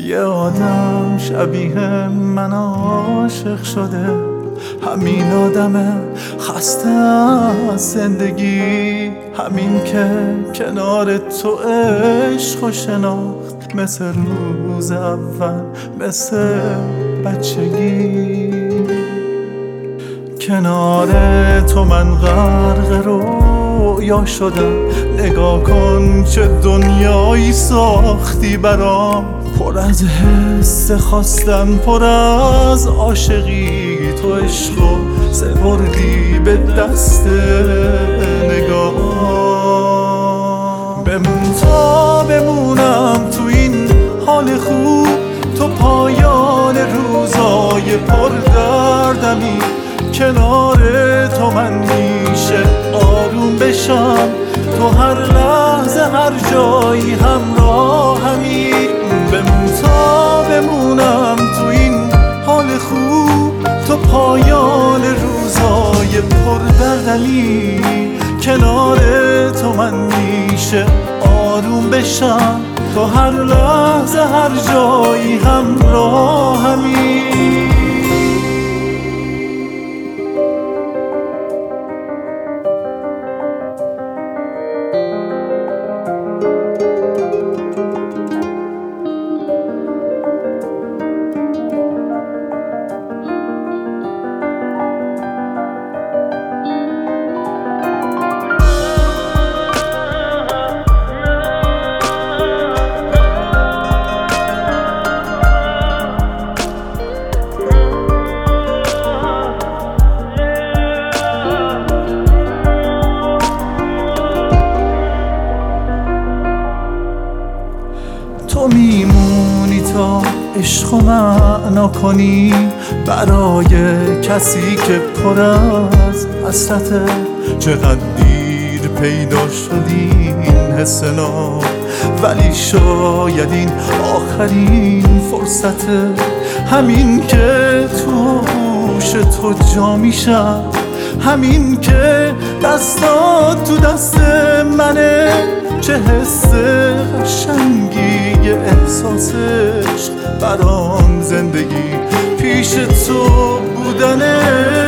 یه آدم شبیه من عاشق شده، همین آدم خسته از زندگی، همین که کنار تو عشق و شناخت، مثل روز اول، مثل بچگی. کنار تو من غرق رویا شدم، نگاه کن چه دنیایی ساختی برام، پر از حس خواستن، پر از عاشقی. تو عشقو سپردی به دست نگاه. بمون تا بمونم تو این حال خوب، تو پایان روزای پر دردمی. کنار تو من میشه آروم بشم، تو هر لحظه هر جایی همراهمی. بمون تا بمونم تو این حال خوب، تو پایان روزای پر دردمی. کنار تو من میشه آروم بشم، تو هر لحظه هر جایی همراهمی. تو میمونی تا عشق و معنا کنی، برای کسی که پر از حسرته. چقدر دیر پیدا شدی این حس ناب، ولی شاید این آخرین فرصته. همین که تو گوش تو جا میشم، همین که دستات تو دست منه. چه حس قشنگی احساس عشق، برام زندگی پیش تو بودنه.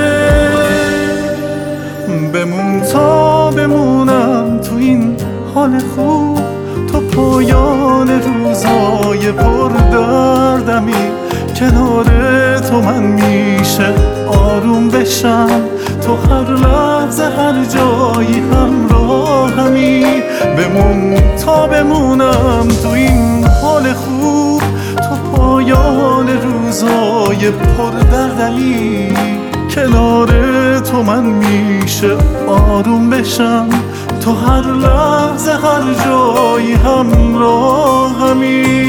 بمون تا بمونم تو این حال خوب، تو پایان روزای پر دردمی. کنار تو من میشه آروم بشم، تو هر لحظه هر جایی همراهمی. بمون تا بمونم تو این حال خوب، تو پایان روزای پر دردمی. کنار تو من میشه آروم بشم، تو هر لحظه هر جایی همراهمی.